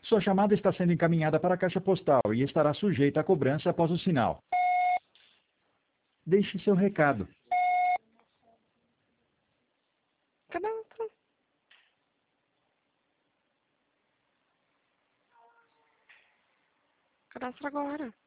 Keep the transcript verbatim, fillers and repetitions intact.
Sua chamada está sendo encaminhada para a caixa postal e estará sujeita a cobrança após o sinal. Deixe seu recado. Cadastro. Cadastro agora.